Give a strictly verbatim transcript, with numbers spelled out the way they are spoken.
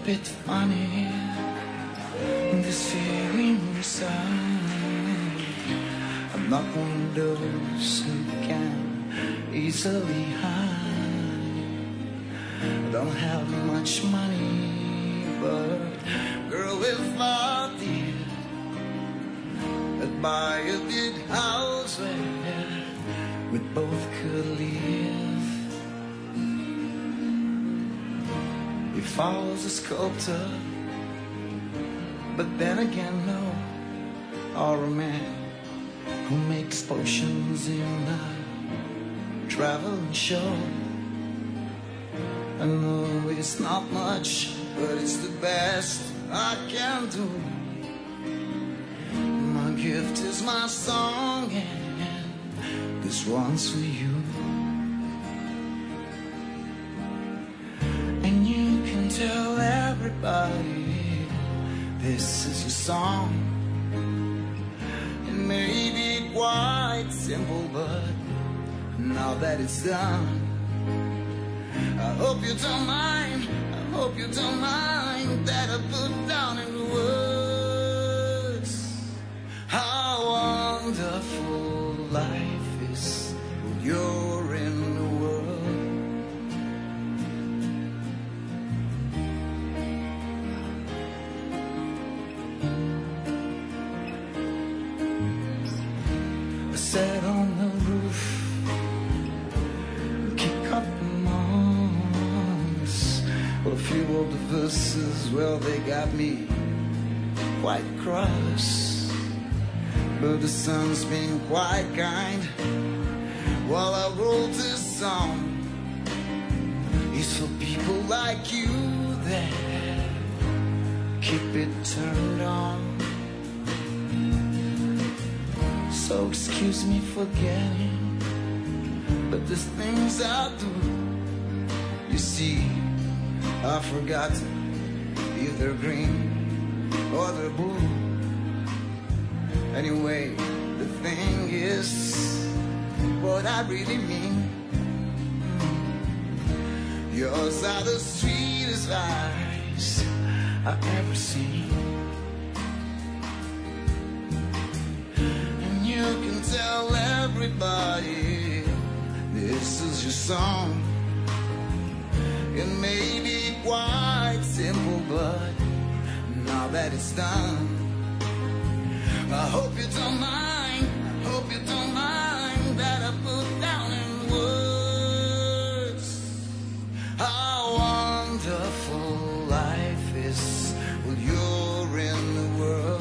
bit funny, this feeling inside. I'm not one of those who can easily hide. I don't have much money, but girl, if I did, I'd buy a big house where we both could live. If I was a sculptor, but then again, no, or a man who makes potions in a traveling show. I know it's not much, but it's the best I can do. My gift is my song, and this one's for you. And you can tell everybody this is your song. It may be quite simple, but now that it's done, I hope you don't mind, I hope you don't mind that I put down in words how wonderful life is when you're in the world. I sat on the roof, kick up the moss. Well, a few of the verses, well, they got me quite cross. But the sun's been quite kind while I wrote this song. It's for people like you that keep it turned on. So excuse me for getting, but there's things I do. You see, I forgot if they're green or they're blue. Anyway, the thing is what I really mean. Yours are the sweetest eyes I've ever seen. And you can tell everybody this is your song. It may be quite simple, but now that it's done, I hope you don't mind, I hope you don't mind that I put down in words how wonderful life is when you're in the world.